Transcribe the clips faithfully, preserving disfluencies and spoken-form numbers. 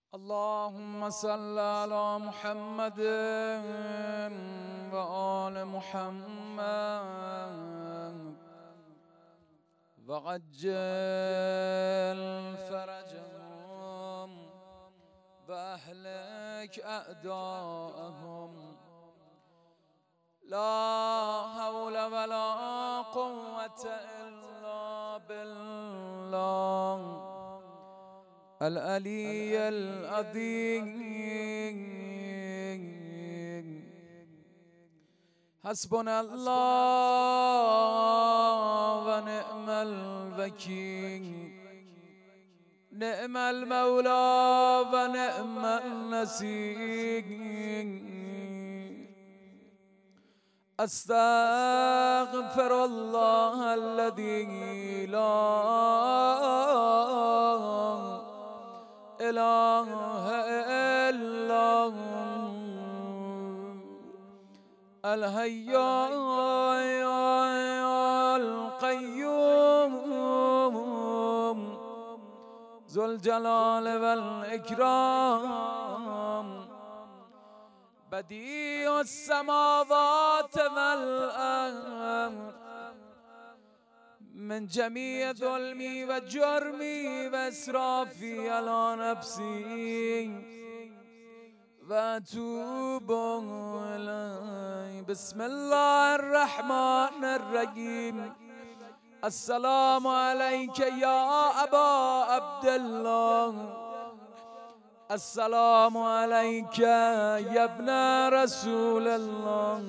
اللهم صل على محمد وآل محمد وعجل فرجهم وأهلك أعداءهم. لا حول ولا قوة إلا بالله العلي العظيم. حسبنا الله ونعم الوكيل، نعم المولى ونعم النصير. أستغفر الله الذي لا إله إلا الحي القيوم ذو الجلال والإكرام، بديع السماوات والأرض، من جميع ظلمي وجرمي وإسرافي على نفسي وأتوب إليه. بسم الله الرحمن الرحيم. السلام عليك يا أبا عبد الله، السلام عليك يا ابن رسول الله،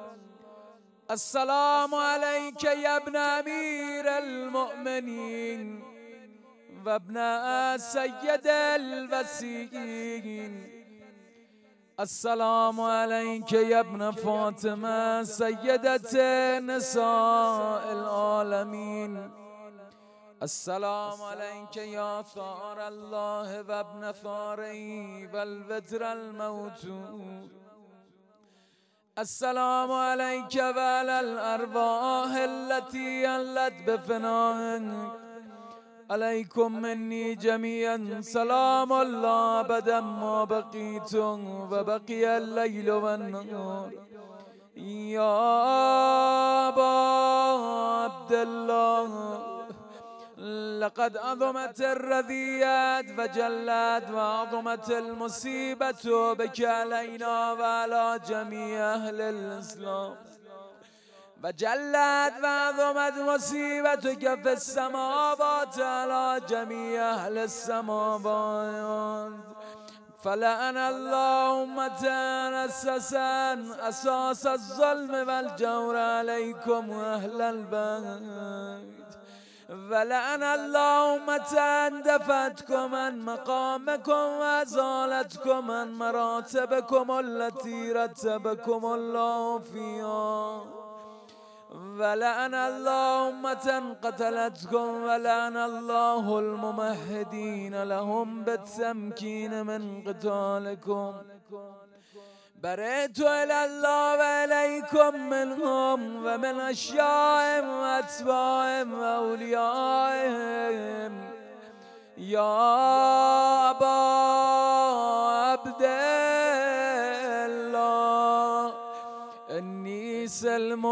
السلام عليك يا ابن أمير المؤمنين وابن سيد الوسيين، السلام عليك يا ابن فاطمة سيدة نساء العالمين، السلام عليك يا ثار الله وابن ثاره والبدر الموتود، السلام عليك وعلى الأرواح التي ألت بفنائك، عليكم مني جميعا سلام الله أبدا ما بقيتم وبقي الليل والنهار. يا أبا عبد الله، لقد عظمت الرذيات وجلت وعظمت المصيبة بك علينا وعلى جميع أهل الإسلام، وجلت وعظمت مصيبتك في السماوات على جميع أهل السماوات. فلعن الله أمة أسسا أساس الظلم والجور عليكم أهل البيت، ولعن الله أمة دفتكم عن مقامكم وأزالتكم عن مراتبكم التي رتبكم الله فيها، ولعن الله أمة قتلتكم، ولعن الله الممهدين لهم بالتمكين من قتالكم. برئت إلى الله وإليكم منهم ومن أشيائهم وأتباعهم وأوليائهم. يا أبا عبد الله، إني سلم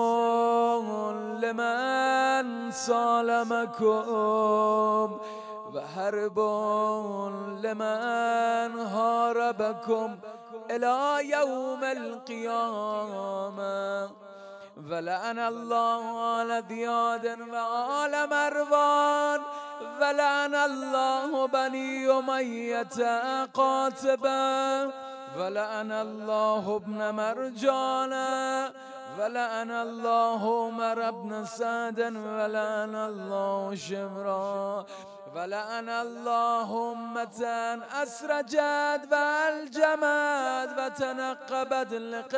لمن سالمكم وحرب لمن هاربكم إلى يوم القيامة. ولعن الله آل زياد وآل مروان، ولعن الله بني أمية قاتبا، ولعن الله ابن مرجان، ولعن الله عمر بن سعد، ولعن الله شمرا، ولعن الله أمة أسرجت والجمت وتنقبت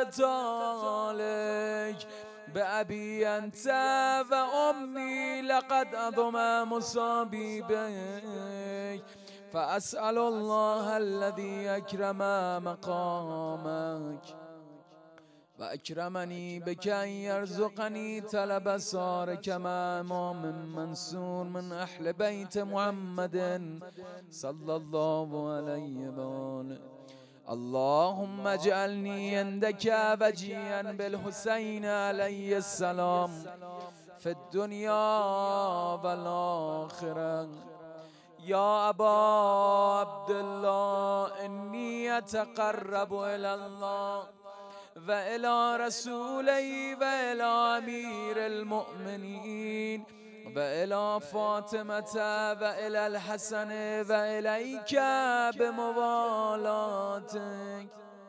لقتالك. بأبي أنت وأمي لقد أضم مصابي بك، فأسأل الله الذي أكرم مقامك وأكرمني بك أن يرزقني طلب سارك مع إمام منصور من أهل بيت محمد صلى الله عليه وآله. اللهم اجعلني عندك وجيا بالحسين عليه السلام في الدنيا والآخرة. يا أبا عبد الله إني أتقرب إلى الله وإلى رسوله وإلى أمير المؤمنين وإلى فاطمة وإلى الحسن وإليك بموالاتك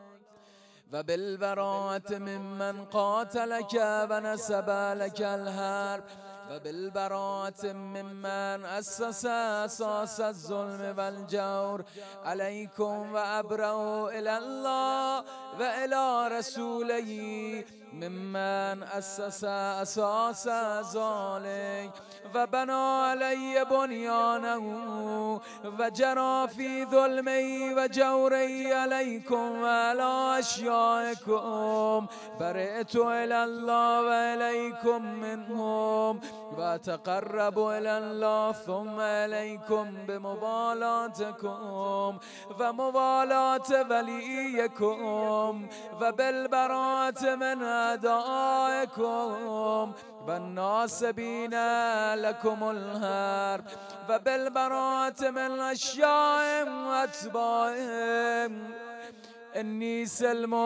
وبالبراءة ممن قاتلك ونسب لك الحرب وبالبراءة ممن أسس أساس الظلم والجور عليكم وأبرأوا إلى الله وإلى رسوله ممن أسس أساس ذلك وبنى علي بنيانه وجرى في ظلمي وجوري عليكم وعلى أشيائكم. برئت إلى الله وإليكم منهم وأتقرب إلى الله ثم إليكم بمبالاتكم ومبالاة وليكم وبالبراءة من أعدائكم والناصبين لكم الحرب وبالبراءة من أشيائهم وأتباعهم. إني سلم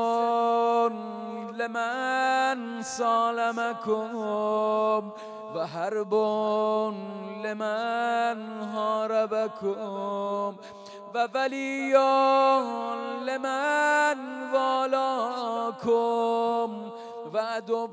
لمن صالمكم وحرب لمن هاربكم وولي لمن والاكم وعدو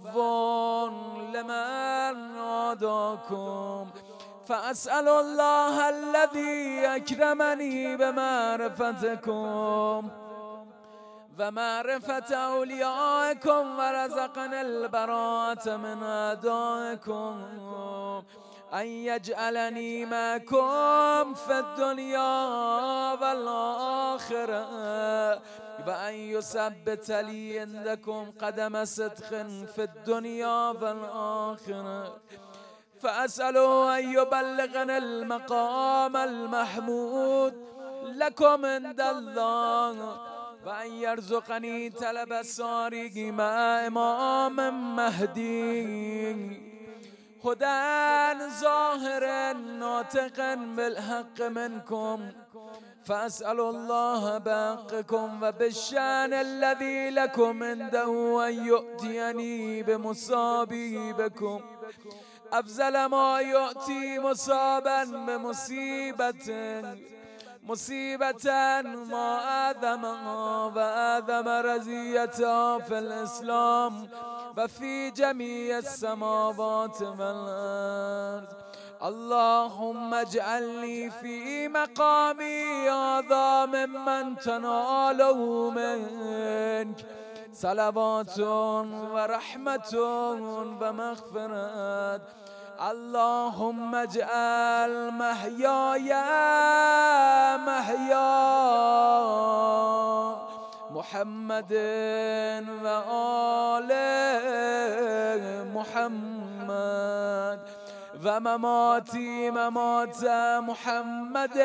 لمن عاداكم. فأسأل الله الذي أكرمني بمعرفتكم ومعرفة أوليائكم ورزقنا البراءة من أعدائكم أن يجعلني معكم في الدنيا والآخرة وأن يثبت لي عندكم قدم صدق في الدنيا والآخرة. فأسأل أن يبلغنا المقام المحمود لكم عند الله وأن يرزقني طلب سارق مع إمام مهدي هدى ظاهرا ناطقا بالحق منكم. فأسأل الله بحقكم وبالشان الذي لكم عنده أن يؤتيني بمصابي بكم أفضل ما يؤتي مصابا بمصيبة مصيبة ما آذمها وآذم رزيتها في الإسلام وفي جميع السماوات والأرض. اللهم اجعلني في مقامي هذا ممن تناله منك صلوات ورحمة ومغفرة. اللهم اجعل محياي محيا محمد وآل محمد ومماتي ممات محمد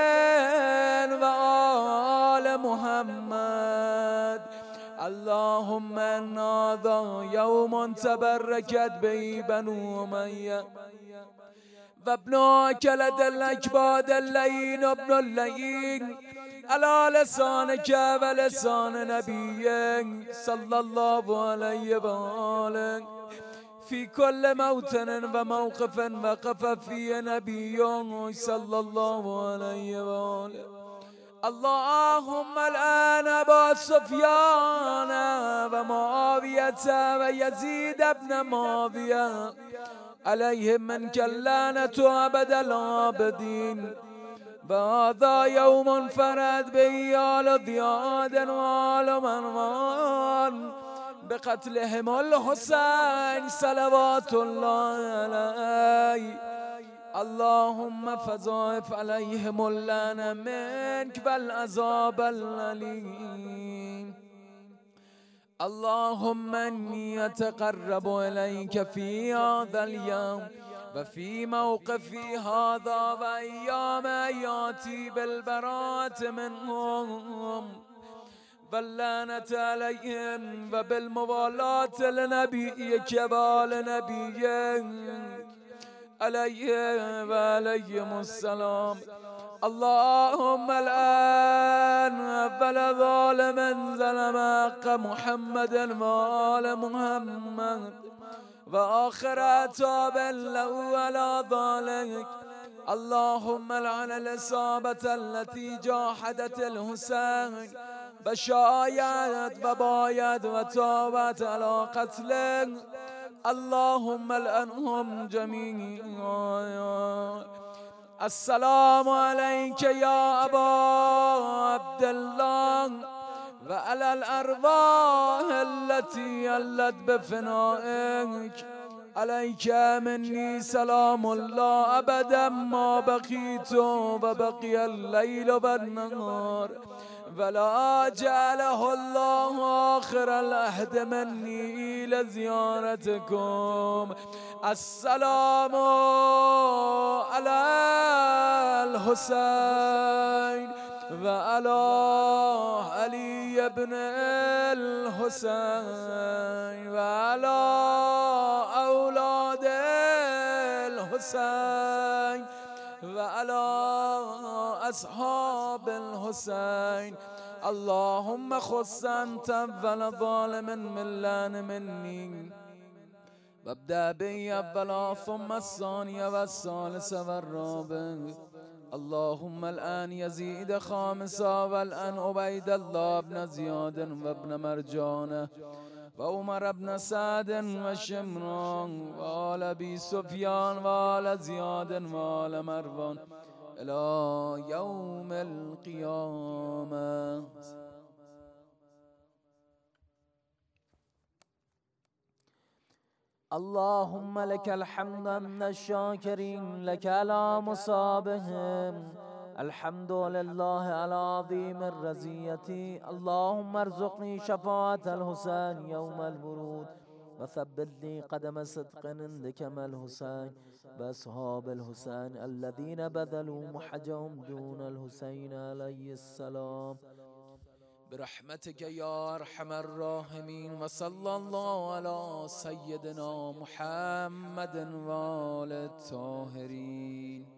وآل محمد. اللهم إن هذا يوم تبركت به بنو أمية وابن كلد الأكباد اللين وابن اللين على لسانك ولسان نبيك صلى الله عليه وآله في كل موطن وموقف وقف فيه نبيك صلى الله عليه وآله. اللهم الآن أبا سفيان ومعاوية ويزيد بن معاوية عليهم منك اللعنة أبد العابدين. وهذا يوم فرد به آل زياد وآل مروان بقتلهم الحسين صلوات الله عليه. اللهم فضاعف عليهم اللعنة منك والعذاب الأليم. اللهم إني أتقرب إليك في هذا اليوم وفي موقفي هذا وأيام آياتي بالبراءة منهم واللعنة عليهم وبالموالاة لنبيك وآل نبيك عليه وعليهم السلام. اللهم الآن أول ظالم ظلم حق محمد وآل محمد وآخر عتاب له على ذلك. اللهم لعن الإصابة التي جاحدت الحسين بشايت وبايت وتابت على قتله. اللهم لعنهم جميعا. السلام عليك يا أبا عبد الله وعلى الأرواح التي ألت بفنائك. عليك مني سلام الله أبدا ما بقيت وبقي الليل والنهار ولا جعله الله آخر العهد مني إلى زيارتكم. السلام على الحسين وعلى علي بن الحسين وعلى أولاد الحسين وعلى أصحاب الحسين. اللهم خص أنت أول ظالم من لان مني وابدأ بي أولا ثم الثاني والثالث والرابع. اللهم الآن يزيد خامسا والآن عبيد الله بن زياد وابن مرجانة وعمر بن سعد وشمران وآل أبي سفيان وآل زياد وآل مروان إلى يوم القيامة. اللهم لك الحمد من الشاكرين لك على مصابهم. الحمد لله على عظيم الرزية. اللهم ارزقني شفاعة الحسين يوم الورود وثبت لي قدم صدق عندك مع الحسين بأصحاب الحسين الذين بذلوا محجهم دون الحسين عليه السلام برحمتك يا أرحم الراحمين. وصلى الله على سيدنا محمد وآل الطاهرين.